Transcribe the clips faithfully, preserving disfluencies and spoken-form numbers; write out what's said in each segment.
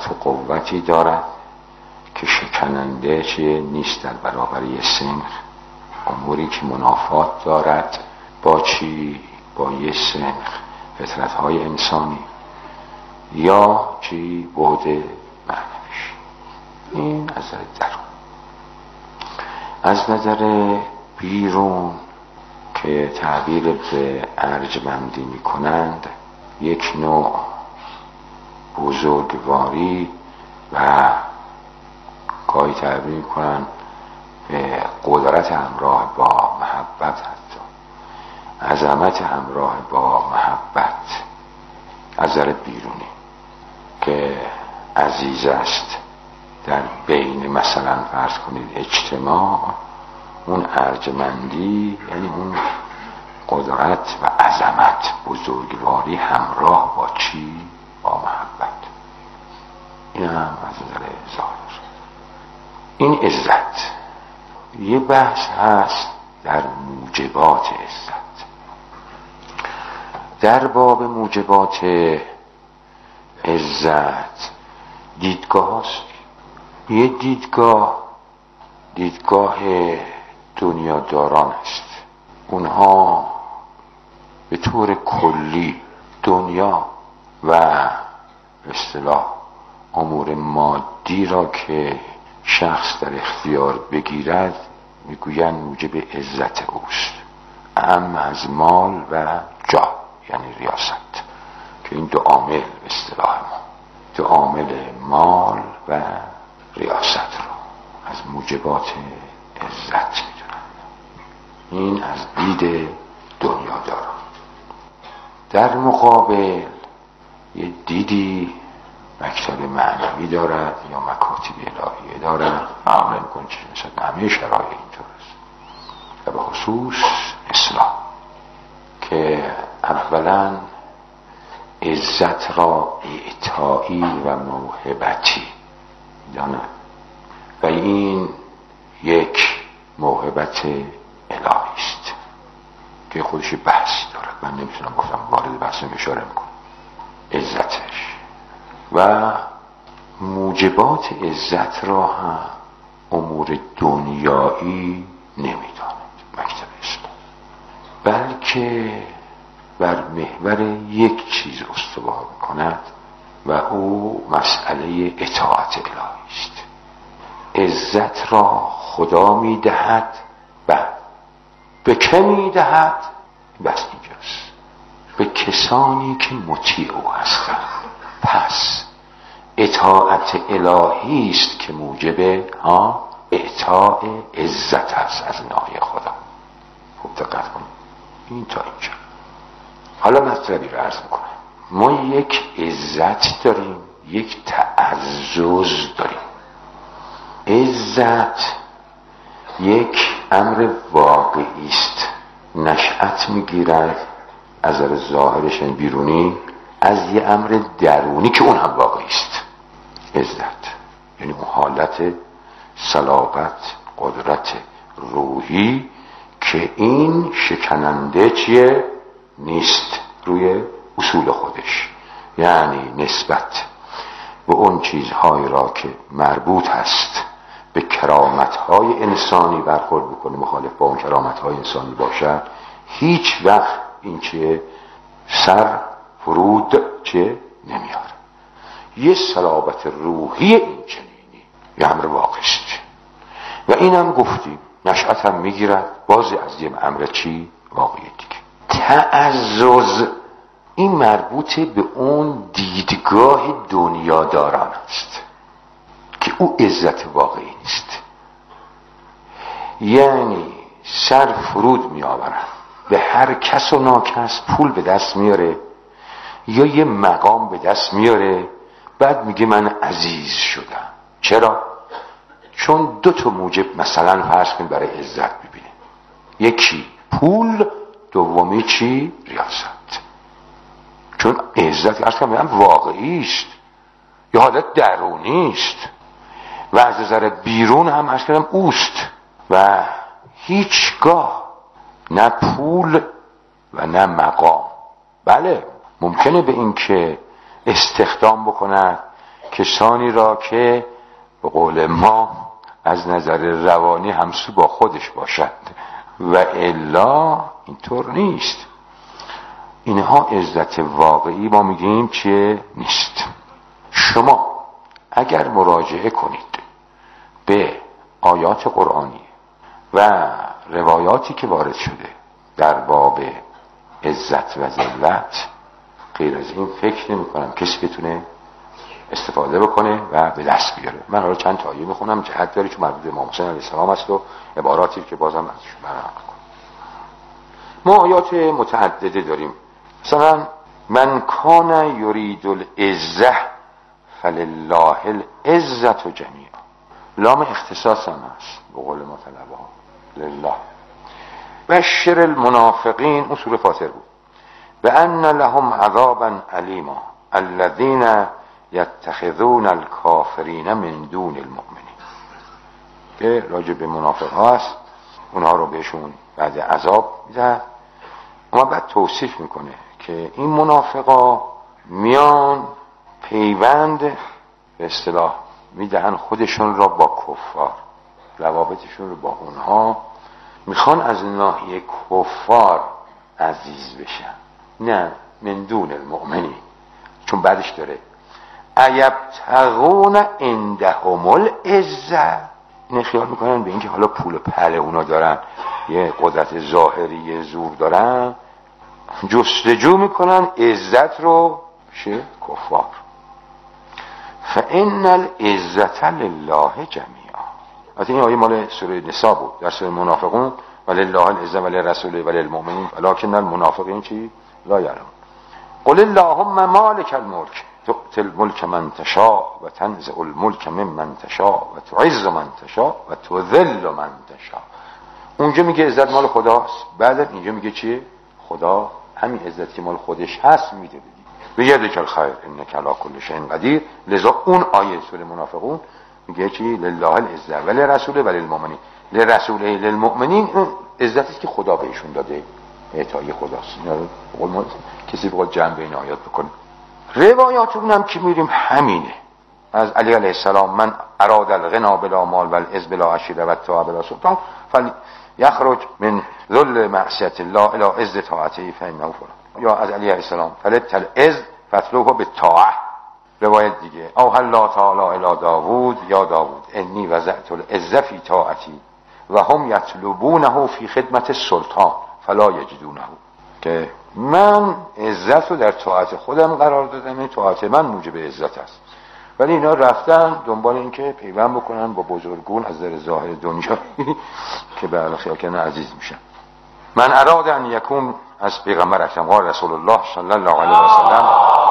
و قوتی دارد که شکننده چه نیست در برابر یه سنخ، اموری که منافات دارد با چی؟ با یه سنخ فطرت‌های انسانی یا چی؟ بعد معنویش. این از نظر درون. از نظر بیرون که تعبیر به ارجمندی می کنند، یک نوع بزرگواری و گاهی تعبیر می کنند به قدرت همراه با محبت، حتی عظمت همراه با محبت از نظر بیرونی که عزیز است در بین مثلا فرض کنید اجتماع، اون ارجمندی یعنی اون قدرت و عظمت، بزرگواری همراه با چی؟ با محبت. این هم از نظر ظاهر. این عزت یه بحث هست در موجبات عزت. در باب موجبات عزت دیدگاه هست. یه دیدگاه دیدگاه دنیاداران است. اونها به طور کلی دنیا و اصطلاح امور مادی را که شخص در اختیار بگیرد میگویند موجب عزت اوست، اهم از مال و جا یعنی ریاست، که این دو عامل به اصطلاح ما دو عامل مال و ریاست را از موجبات عزت میدونن. این از دید دنیا دارن. در مقابل یه دیدی مکتب معنوی دارد یا مکاتب الهیه دارد، عمل میکنه چیز مثل همه شرایع اینطور است، و به خصوص اسلام که اولا عزت را اعطایی و موهبتی داند و این یک موهبت الهی است که خودش بحثی دارد. من نمیتونم گفتم وارد بحث اشاره میکنم. عزتش و موجبات عزت را هم امور دنیایی نمیداند مکتب اسلام، بلکه بر محور یک چیز استوار میکند و او مسئله اطاعت الهی است. عزت را خدا میدهد و به که میدهد؟ بس اینجاست، به کسانی که مطیع او هستند. پس اطاعت الهی است که موجب ها اعطاء عزت است از ناحیه خدا. خوب دقت کنید. این تا اینجا. حالا مطلبی رو عرض میکنم. ما یک عزت داریم، یک تعزز داریم. عزت یک امر واقعی است، نشأت میگیرد از نظر ظاهرش بیرونی از یه امر درونی که اون هم واقعی است. عزت یعنی اون حالت صلابت، قدرت روحی که این شکننده چیه؟ نیست روی اصول خودش، یعنی نسبت به اون چیزهایی را که مربوط هست به کرامت‌های انسانی برخورد بکنه، مخالف با اون کرامت‌های انسانی باشد، هیچ وقت این چیه؟ سر فرود چه نمیاره. یه صلابت روحی این چنینی یه امر واقعی است و اینم گفتیم نشأت هم میگیرد باز از یه امر چی؟ واقعی دیگه. تعزز این مربوط به اون دیدگاه دنیاداران است که او عزت واقعی نیست، یعنی سر فرود می آورن به هر کس و ناکس، پول به دست میاره یا یه مقام به دست میاره، بعد میگه من عزیز شدم. چرا؟ چون دو تا موجب مثلا فرض کن برای عزت ببینه، یکی پول، دومی چی؟ ریاست. چون عزت اصلا میگم واقعی است، یه حالت درونی است و از نظر بیرون هم اصلا اوست و هیچگاه نه پول و نه مقام. بله ممکنه به این که استخدام بکنن کسانی را که به قول ما از نظر روانی همسو با خودش باشد و الا اینطور نیست. اینها عزت واقعی ما میگیم چیه؟ نیست. شما اگر مراجعه کنید به آیات قرآنی و روایاتی که وارد شده در باب عزت و ذلت، غیر از این فکر نمی کنم کسی بتونه استفاده بکنه و به دست بیاره. من حالا چند تا آیه میخونم جهت داره چون مربوط به امام حسین علیه السلام است و عباراتی که بازم ازش برنامه کنم. ما آیات متعدده داریم. مثلا من کان یرید العزة فلله العزة جمیعا. لام اختصاص هم هست به قول ما طلبه ها لله. بشر المنافقین، اون سوره فاطر بود، بأن لهم عذابا علیما الذین یتخذون الکافرین من دون المؤمنین، که راجع به منافق ها هست، اونها رو بهشون بعد عذاب میده. اما بعد توصیف میکنه که این منافقا میان پیوند به اصطلاح میدهن خودشون را با کفار، روابطشون رو با اونها میخوان از ناحیه کفار عزیز بشن، نه من دون المؤمنین. چون بعدش داره ایبتغون عندهم العزة، این خیال میکنن به اینکه حالا پول پل اونا دارن، یه قدرت ظاهری زور دارن، جستجو میکنن عزت رو شه کفار. فان العزة لله جمیعا. البته این آیه مال سوره نساء بود، در سوره منافقون ولله العزة وللرسول وللمؤمنین ولکن المنافقین چی؟ لا یعلمون. قل اللهم مالک الملک تؤتی الملک من تشاء و تنزع الملک ممن تشاء و تعز من تشاء و تذل من تشاء. اونجا میگه عزت مال خداست، بعد اینجا میگه چیه؟ خدا همین عزت که مال خودش هست میده بدی. به یدک الخیر انک علی کل شیء قدیر. لذا اون آیه سوره منافقون میگه چی؟ لله العزة وللرسول وللمؤمنین. للرسول للمؤمنین اون عزتی که خدا بهشون داده، اعطای خداست. اینا کسی بخواد جمع بین آیات بکنه. روایات اونم که میریم همینه. از علی علیه السلام من اراد الغنا بلا مال والعز بلا عشیره و الطاعه بلا سلطان فلیخرج من ذل معصیت الله الی عز طاعته فانه فلان. یا از علی علیه السلام فلت العز فاطلبه بالطاعه. روایت دیگه او الله تعالی الی داوود یا داوود انی وضعت العز فی طاعتی و هم یطلبونه فی خدمت السلطان فلا یجدونه. که من عزت رو در طاعت خودم قرار دادم، این طاعت من موجب عزت است، ولی اینا رفتن دنبال این که پیوند بکنن با بزرگون از در ظاهر دنیا که به الخیال کنه عزیز میشن. من اراد ان یکون از پیغمبر اکرم قال رسول الله صلی الله علیه و سلم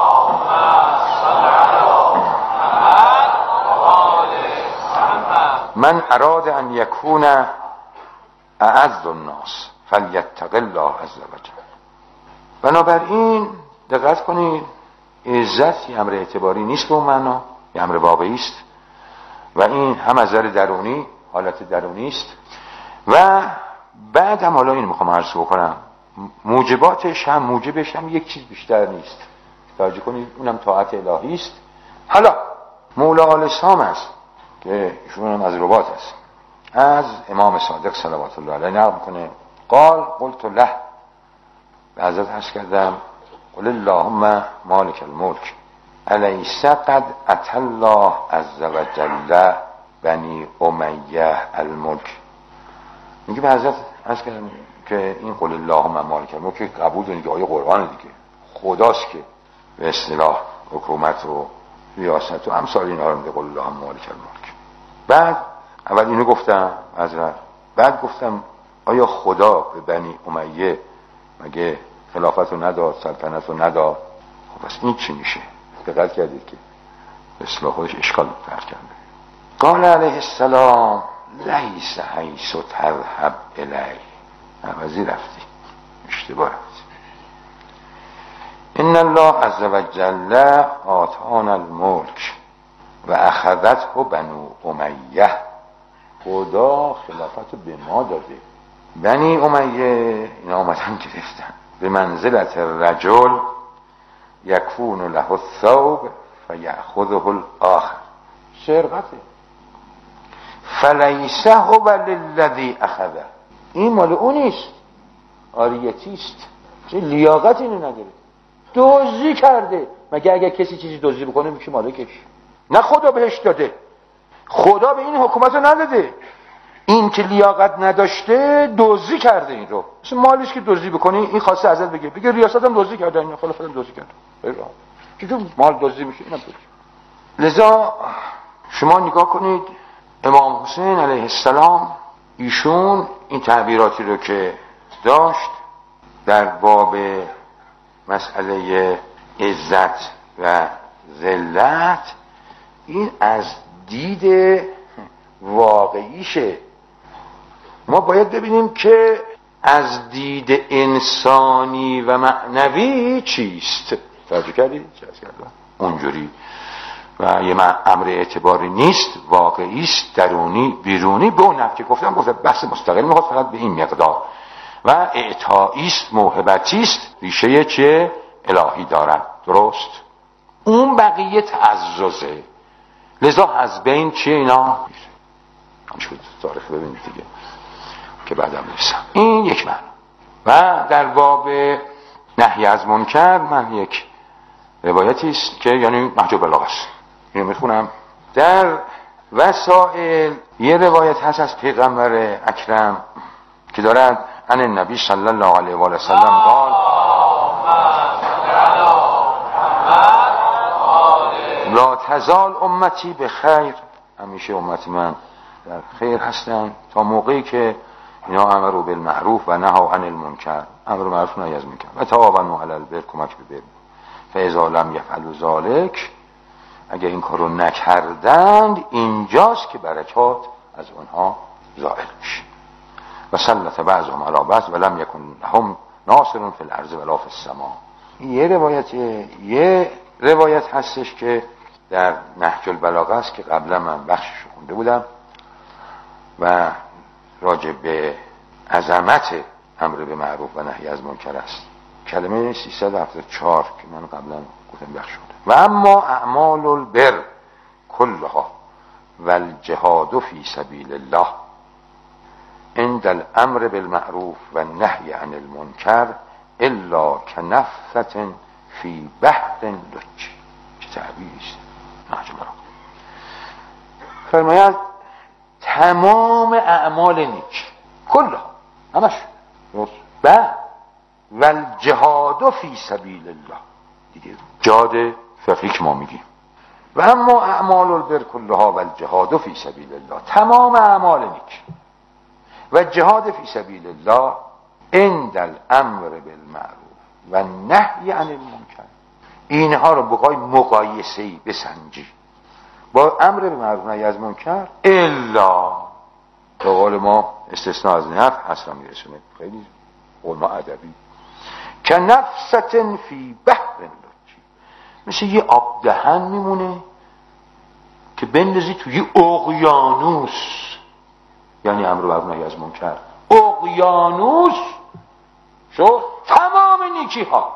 من اراد ان یکون اعز الناس فلیتق الله عز وجل. بنابراین دقت کنید، عزت یه امر اعتباری نیست به اون معنا، یه امر واقعی است و این هم از نظر درونی، حالت درونی است و بعد هم حالا این میخوام عرض بکنم موجباتش هم موجبش هم یک چیز بیشتر نیست. توجه کنید، اونم طاعت الهی است. حالا مولا آل سام است که ایشون هم از رباط است، از امام صادق صلوات الله علیه نقل میکنه قال قلت له، به حضرت عرض کردم قل اللهم مالک الملک الیس قد اتى الله عز وجل بنی امیه الملک. میگه به حضرت عرض کردم که این قل اللهم مالک الملک قبول دارید که آیه قرآن دیگه، خداست که به اصطلاح حکومت و ریاست و امثال اینا رو میگه قل اللهم مالک الملک. بعد اول اینو گفتم حضرت، بعد گفتم آیا خدا به بنی امیه مگه خلافت رو نداد، سلطنت رو نداد؟ خب پس این چی میشه؟ دقت کردید که اصلاح خودش اشکال فرق کرده. قال علیه السلام لیس حیث تذهب الی، عوضی رفتی، اشتباه رفتی. ان الله عز وجل آتانا الملک و اخذته بنو امیه. خدا خلافت رو به ما داده، بنی امیه اینا آمدن گرفتن. به منزلت الرجل یکون له الثوب فیأخذه الاخر. سرقته. فلیس هو للذی اخذه، این مال اون نیست، عاریتیست، چه لیاقت اینو نداره، دزدی کرده. مگه اگه کسی چیزی دزدی بکنه میشه مالکش؟ نه، خدا بهش داده، خدا به این حکومت رو نداده. این که لیاقت نداشته دزدی کرده این رو، مثل مالش که دزدی بکنی این خواسته ازت بگه بگه ریاست هم دزدی کرده، این خلافت هم دزدی کرده، چطور مال دزدی میشه؟ اینم دزدی. لذا شما نگاه کنید امام حسین علیه السلام، ایشون این تعبیراتی رو که داشت در باب مسئله عزت و ذلت، این از دید واقعیشه. ما باید ببینیم که از دید انسانی و معنوی چیست. توجه کردید؟ اونجوری و یه امر اعتباری نیست، واقعی است، درونی بیرونی. به اون نفت که گفتم گفتم بحث مستقل میخواد فقط به این مقدار. و اعطایی است، موهبتی است، ریشه چه الهی دارد. درست؟ اون بقیه تعززه. لذا از بین چیه اینا؟ همشون تاریخ ببینید دیگه که بعدم میرسم. این یک معنی. و در باب نهی از منکر من یک روایتی است که یعنی نهج البلاغه است، اینو میخونم. در وسائل یه روایت هست از پیغمبر اکرم که دارد عن النبی صلی الله علیه و آله و سلم قال لا تزال امتی به خیر، همیشه امت من در خیر هستن تا موقعی که اینا امروا بالمعروف و نهوا عن المنکر، امر معروف و نهی از منکر و تعاونوا علی البر، کمک به بر. فاذا لم یفعلوا ذلک، اگر این کارو نکردند اینجاست که برکات از اونها زائل میشه. و سلط بعضهم علی بعض و لم یکن لهم ناصر فی الارض ولا فی السماء. یه روایت یه روایت هستش که در نهج البلاغه است که قبلا من بخشش خونده بودم و راجع به عظمت امر به معروف و نهی از منکر است. کلمه سیصد و هفتاد و چهار که من قبلا گفتم بخش شده. و اما اعمال البر کلها و الجهاد فی سبیل الله عند الامر بالمعروف و نهی عن المنکر الا کنفت فی بحر لج. چه تعبیری است نهج البلاغه. فرماید تمام اعمال نیک کلها، همش و والجهاد فی سبیل الله، دیگه جهاد فقهی که ما میگیم. و اما اعمال البر کلها والجهاد فی سبیل الله، تمام اعمال نیک و جهاد فی سبیل الله عند الامر بالمعروف و نهی عن المنکر. اینها رو بخوای مقایسه‌ای بسنجی با امر به معروف نهی از منکر، الا به قول ما استثناء از نفی اصلا میرسونه، خیلی قول ما ادبی، که نفست فی بحر لجی، مثل یه آب دهن میمونه که بندازی توی اقیانوس، یعنی امر به معروف نهی از منکر، اقیانوس شو تمام نیکی ها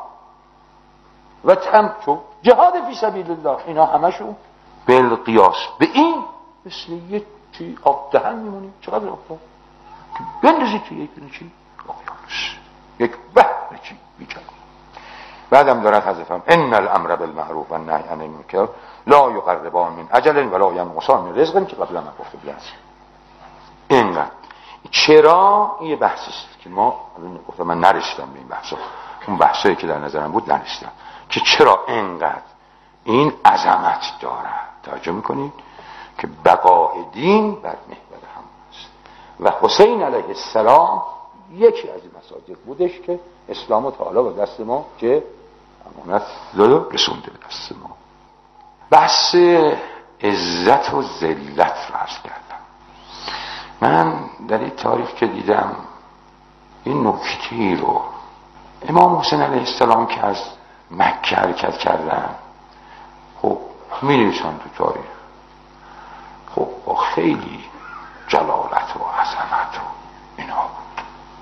و تم شو جهاد فی سبیل الله، اینا همشون بالقیاس به این مثل یه چی آب دهن میمونی. چقدر آب دهن که بندازی توی یک چی اقیانوس، یک بحر چی بیکن. بعدم دارد حذفم ان الامر بالمعروف و النهی عن المنکر لا یقربان من اجل ولا ینقصان من رزق، که قبلا من گفته بودم. اینقدر چرا یه بحثی است که ما گفتم من نرسیدم به این بحثا، اون بحثایی که در نظرم بود نرسیدم که چرا اینقدر این عظمت داره. توجه میکنید که بقاء دین بر محور هم است و حسین علیه السلام یکی از این مساجد بودش که اسلام و تعالی به دست ما که امانت رو رسونده به دست ما. بحث عزت و ذلت رو عرض کردم. من در این تاریخ که دیدم این نکته رو امام حسین علیه السلام که از مکه حرکت کردن، خب می نویسن تو تاریخ، خب با خیلی جلالت و عظمت و اینا بود.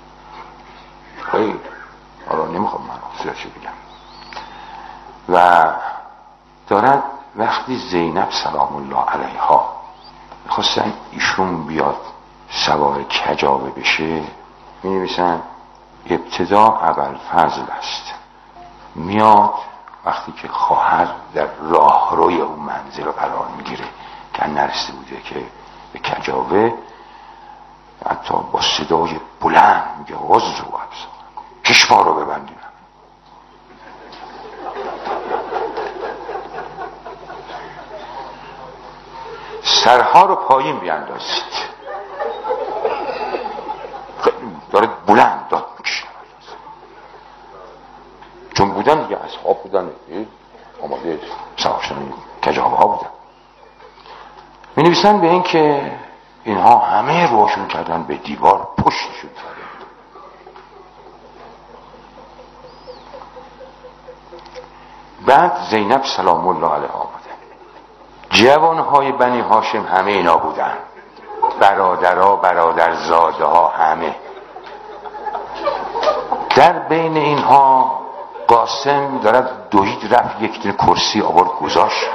خیلی حالا نمیخوام من زیادشو بگم. و دارد و وقتی زینب سلام الله علیها خواستن ایشون بیاد سوار کجاوه بشه، می نویسن ابتدا ابوالفضل است، میاد وقتی که خواهر در راهروی اون منزل رو قرار میگیره که نرسیده بوده که به کجاوه، حتی با صدای بلند میگه غض و ابصار چشما رو ببندیم، سرها رو پایین بیاندازید. داره بلند داد میکشه، چون بودن دیگه اصحاب بودن آماده سوارشدن کجاوه ها بودن. می نویسن به این که اینها همه روشون کردن به دیوار پشتشون زده. بعد زینب سلام الله علیها آمده، جوانهای بنی هاشم همه اینا بودن، برادرها برادرزاده ها همه. در بین اینها قاسم دارد دوید رفت یک دونه کرسی آورد گذاشت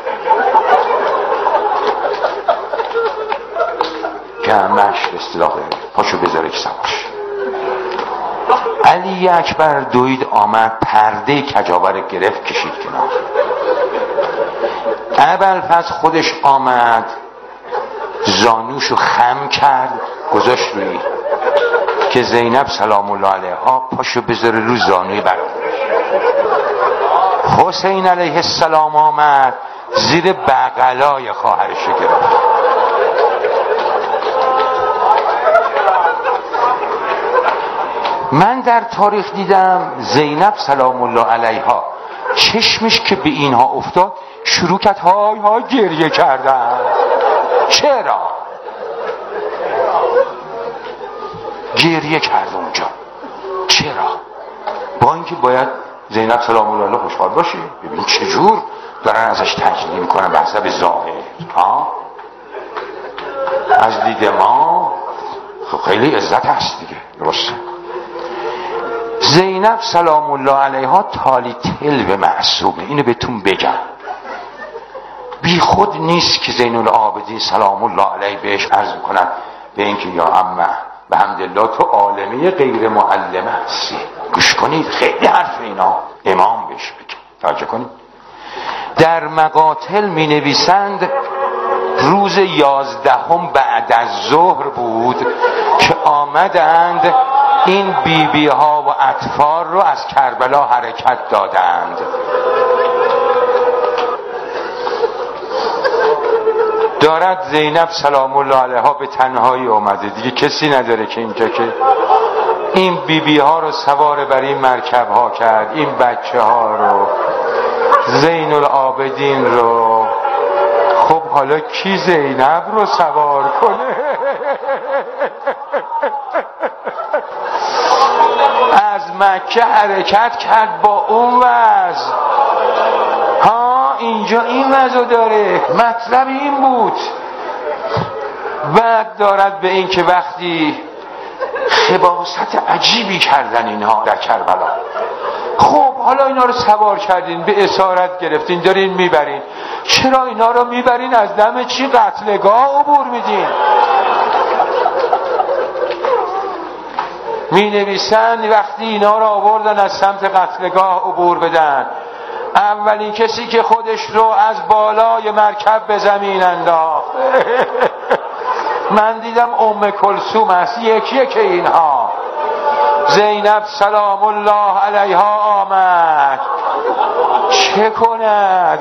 که همش اصطلاح پاشو بذاره که سواش. علی اکبر دوید آمد پرده کجاوه رو گرفت کشید کنار. ابوالفضل خودش آمد زانوشو خم کرد گذاشت روی که زینب سلام الله علیها پاشو بذاره رو زانوی برادرش. حسین علیه السلام آمد زیر بغلای خواهرش گرفت. من در تاریخ دیدم زینب سلام الله علیها چشمش که به اینها افتاد شروع کرد های های گریه کردن. چرا؟ گریه کرد اونجا. چرا؟ با اینکه باید زینب سلام الله علیها خوشحال باشه، ببین چجور دارن ازش تجلیل میکنن به حسب ظاهر. ها؟ از دید ما خیلی عزت هست دیگه، درسته؟ زینب سلام الله علیها تالی تل به معصومه، اینو بهتون بگم، بی خود نیست که زین العابدین سلام الله علیه بهش عرض میکنن به اینکه یا عمه به حمدالله تو عالمه غیر معلمه هستی. گوش کنید، خیلی حرف اینا امام بهش بگه، توجه کنید. در مقاتل می نویسند روز یازدهم بعد از ظهر بود که آمدند این بیبی بی ها و اطفال رو از کربلا حرکت دادند. دارد زینب سلام الله علیها به تنهایی اومده دیگه، کسی نداره که اینجا که این بیبی بی ها رو سوار بر این مرکب ها کرد، این بچه ها رو، زین العابدین رو. خب حالا کی زینب رو سوار کنه؟ از مکه حرکت کرد با اون وضع. ها اینجا این وضع داره. مطلب این بود. بعد دارد به این که وقتی خباثت عجیبی کردن اینها در کربلا، خب حالا اینا رو سوار کردین، به اسارت گرفتین، دارین میبرین، چرا اینا رو میبرین از دم چی قتلگاه عبور میدین؟ می نویسن وقتی اینا رو آوردن از سمت قتلگاه عبور بدن، اولین کسی که خودش رو از بالای مرکب به زمین انداخت من دیدم ام کلثوم است. یکی یکی اینها زینب سلام الله علیها آمد، چه کند؟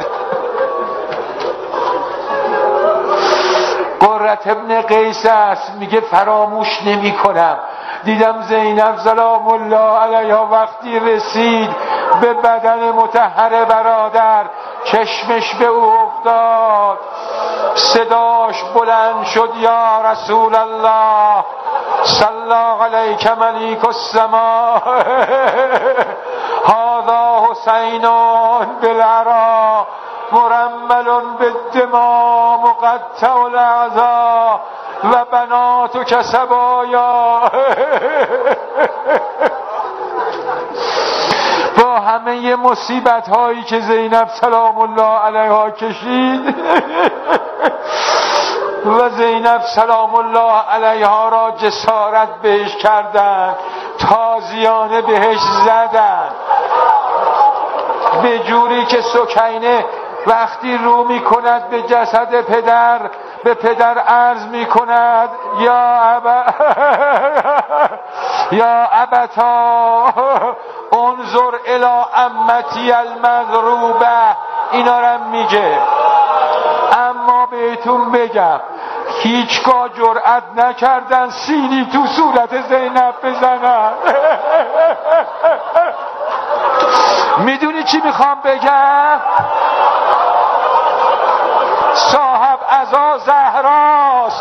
قرة ابن قیس است، میگه فراموش نمی کنم دیدم زینب سلام الله علیها وقتی رسید به بدن مطهر برادر چشمش به او افتاد، صداش بلند شد یا رسول الله صلی علیک ملیک السما هذا حسین بالعرا مرمل بالدماء مقطع الاعضاء و بناتک سبایا. با با همه مصیبت هایی که زینب سلام الله علیها کشید و زینب سلام الله علیها را جسارت بهش کردند، تازیانه بهش زدند، به جوری که سکینه وقتی رو می کند به جسد پدر، به پدر عرض می کند یا ابا یا ابتا انظر الی امتی المضروبه، اینا رو میگه. اما بهتون بگم هیچگاه جرأت نکردن سینی تو صورت زینب بزنن. میدونی چی میخوام بگم؟ صاحب عزا زهراست.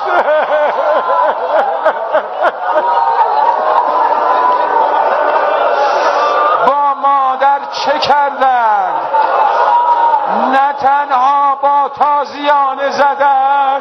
با مادر چه کردن؟ نه تنها با تازیانه زدن.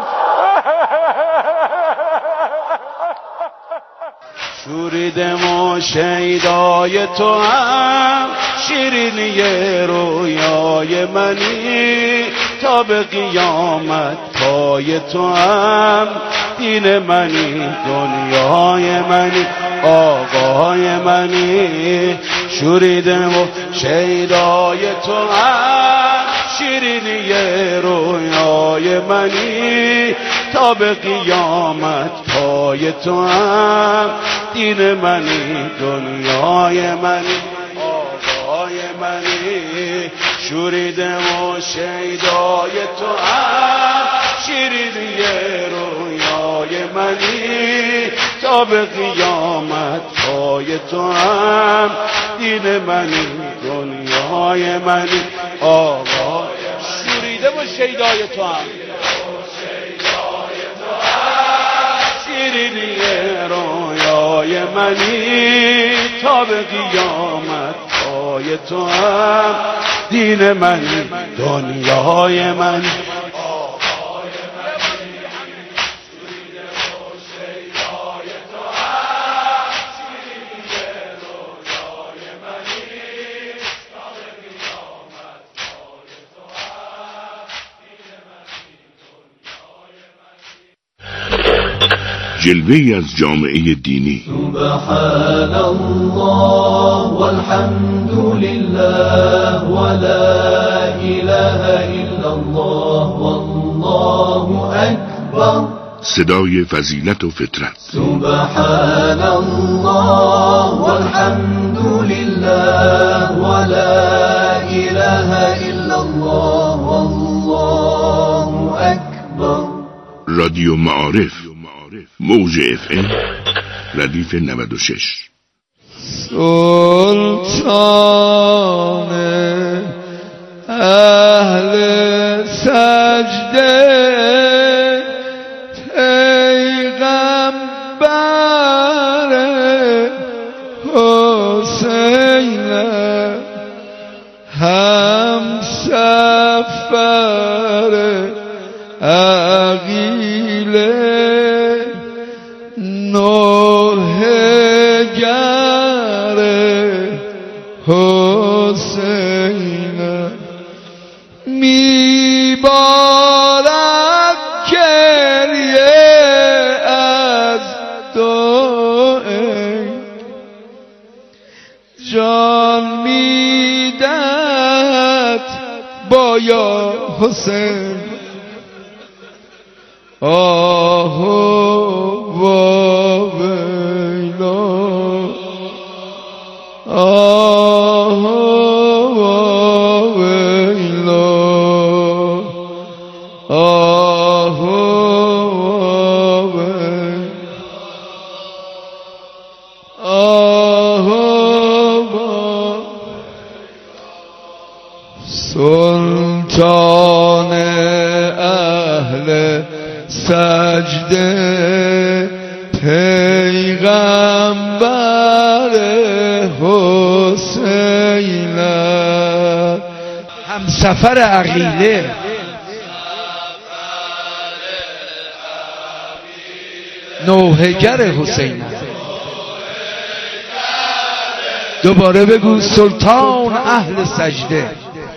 شوریدم و شیدای تو هم شیرینی رویای منی، تا به قیامت پای تو هم دین منی، دنیای منی، آقای منی. شوریدم و شیدای تو هم شیرینی رویای منی، تا به قیامت پای تو هم دین منی، دنیای منی، آقای منی. شوریدم و شیدای تو هم شیرینی رویای منی، تا به قیامت پای تو هم دین منی، دنیای منی، آقای. شوریده و شیدای تو هم شیرینی رویای منی، تا به قیامت پای تو هم دین منی، دنیای منی. جلوه‌ای از جامعه دینی. سبحان الله والحمد لله ولا اله الا الله والله اکبر. صدای فضیلت و فطرت. سبحان الله والحمد لله ولا اله الا الله والله اکبر. رادیو معارف، موج اف ام ردیف نود و شش. سلطان اهل سجده پیغمبر حسین هم سفر عقیله نوحگر حسین میبارد گریه از دوئه جان میدد با یا حسین آه و ویلا آه و ویلا آه و ویلا آه و سلطان اهل سجده پیغمبر حسین هم سفر عقیله نوحگر حسین دوباره بگو سلطان اهل سجده.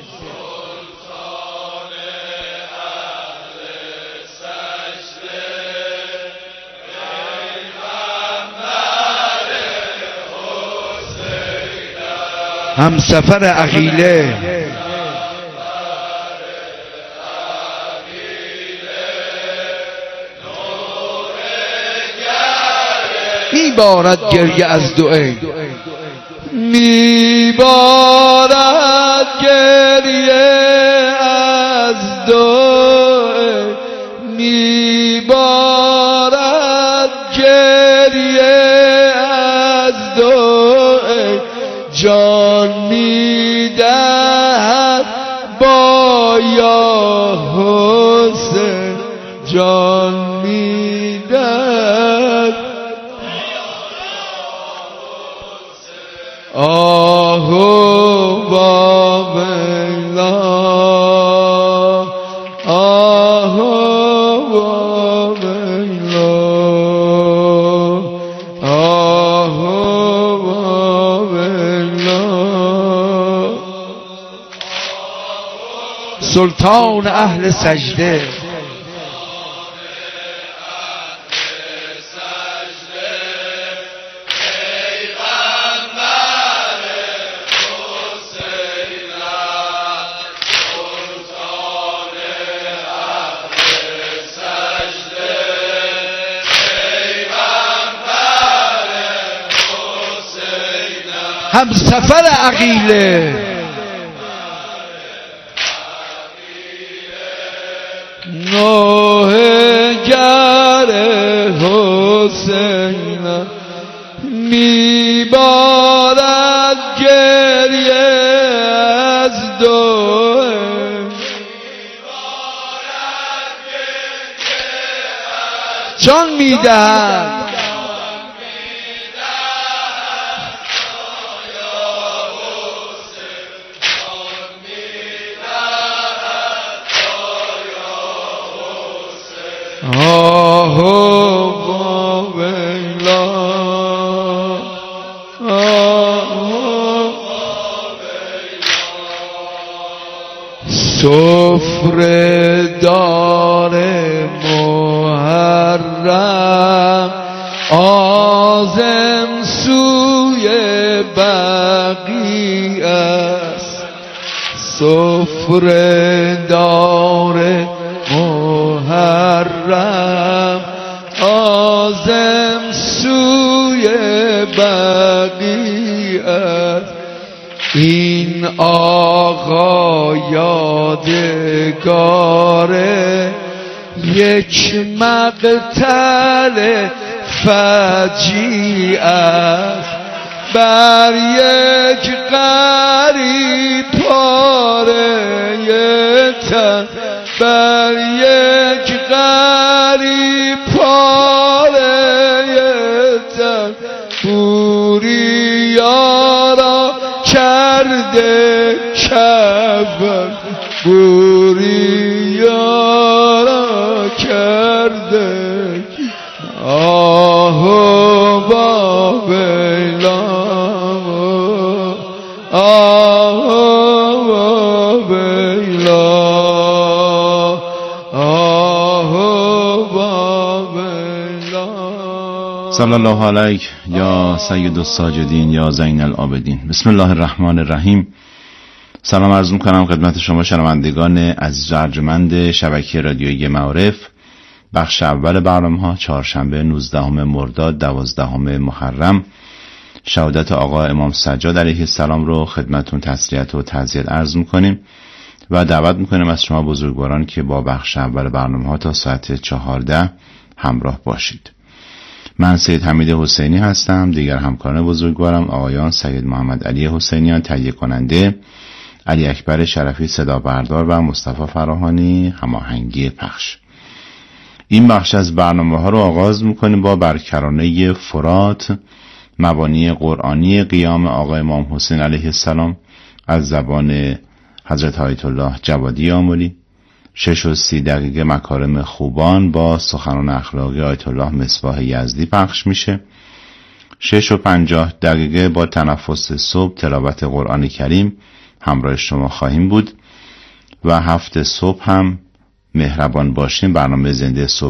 هم سفر عقیله میبارد گریه از دو عین، میبارد گریه از دو عین، میبارد گریه از دو عین، جان میدهد با یا حسین، جان میدهد آهو با ویلا، آهو با ویلا، آهو با ویلا. سلطان اهل سجده هم سفر عقیله نوحه گر حسین، میبارد گریه از دو عین، جان میدهد آهو با ویلا، آهو سفره دار محرم عازم سوی بقیع است، سفره دار محرم عازم سوی بقیع است، این آقا یادگار یک مقتل فجیع است، بر یک غریب پاره تن، بر یک غریب پاره تن، بوریا را کرده کفن، بوریا را کرده، آهو با ویلا، آهو با ویلا، آهو با ویلا. صلی الله علیک یا سید الساجدین یا زین العابدین. بسم الله الرحمن الرحیم. سلام عرض می‌کنم خدمت شما شنوندگان عزیز و ارجمند شبکه رادیویی معارف. بخش اول برنامه‌ها چهارشنبه نوزدهم مرداد دوازدهم محرم، شهادت آقا امام سجاد علیه السلام رو خدمتون تسلیت و تعزیت عرض می‌کنیم و دعوت می‌کنیم از شما بزرگواران که با بخش اول برنامه‌ها تا ساعت چهارده همراه باشید. من سید حمید حسینی هستم. دیگر همکاران بزرگوارم آقایان سید محمد علی حسینیان تهیه کننده، علی اکبر شرفی صدا بردار و مصطفی فراهانی هماهنگی پخش. این بخش از برنامه‌ها رو آغاز می‌کنیم با برکرانه فرات، مبانی قرآنی قیام آقا امام حسین علیه السلام از زبان حضرت آیت الله جوادی آملی. شش و سی دقیقه مکارم خوبان با سخنان اخلاقی آیت الله مصباح یزدی پخش میشه شش و پنجاه دقیقه با تنفس صبح تلاوت قرآن کریم همراه شما خواهیم بود و هفت صبح هم مهربان باشیم برنامه زنده صبح